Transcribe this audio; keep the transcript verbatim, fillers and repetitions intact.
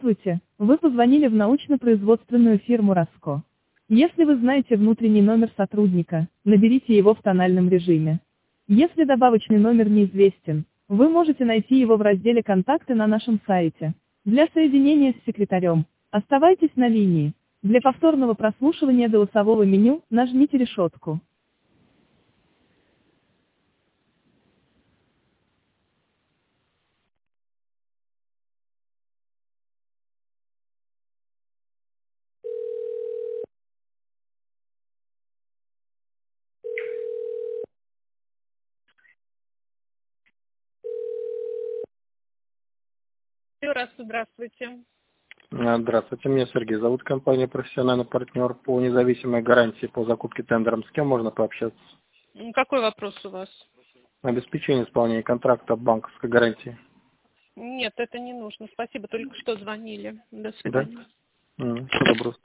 Здравствуйте, вы позвонили в научно-производственную фирму «Роско». Если вы знаете внутренний номер сотрудника, наберите его в тональном режиме. Если добавочный номер неизвестен, вы можете найти его в разделе «Контакты» на нашем сайте. Для соединения с секретарем оставайтесь на линии. Для повторного прослушивания голосового меню нажмите решетку. Еще раз здравствуйте. А, Здравствуйте, меня Сергей зовут, компания «Профессиональный партнер» по независимой гарантии по закупке тендером. С кем можно пообщаться? М, Какой вопрос у вас? Обеспечение исполнения контракта банковской гарантии. Нет, это не нужно. Спасибо, только что звонили. До Да? свидания. М, Всего доброго.